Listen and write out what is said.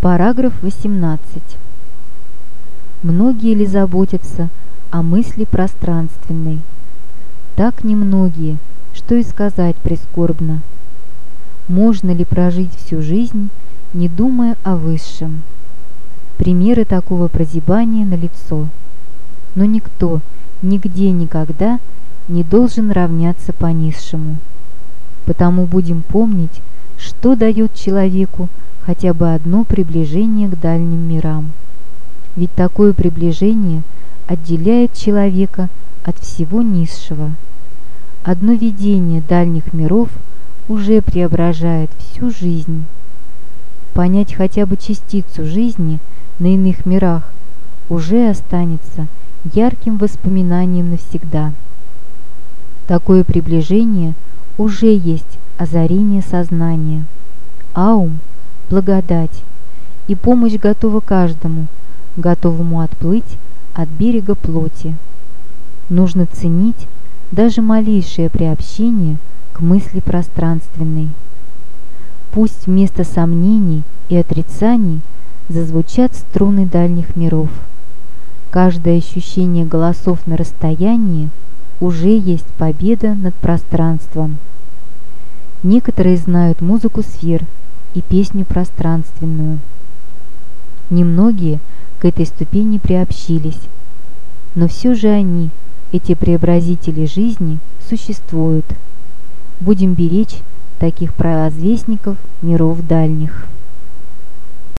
Параграф 18. Многие ли заботятся о мысли пространственной? Так немногие, что и сказать прискорбно. Можно ли прожить всю жизнь, не думая о высшем? Примеры такого прозябания налицо. Но никто, нигде, никогда не должен равняться по низшему. Потому будем помнить, что дает человеку хотя бы одно приближение к дальним мирам. Ведь такое приближение отделяет человека от всего низшего. Одно видение дальних миров уже преображает всю жизнь. Понять хотя бы частицу жизни на иных мирах уже останется ярким воспоминанием навсегда. Такое приближение уже есть озарение сознания, аум – благодать, и помощь готова каждому, готовому отплыть от берега плоти. Нужно ценить даже малейшее приобщение к мысли пространственной. Пусть вместо сомнений и отрицаний зазвучат струны дальних миров. Каждое ощущение голосов на расстоянии уже есть победа над пространством. Некоторые знают музыку сфер и песню пространственную. Немногие к этой ступени приобщились, но все же они, эти преобразители жизни, существуют. Будем беречь таких провозвестников миров дальних.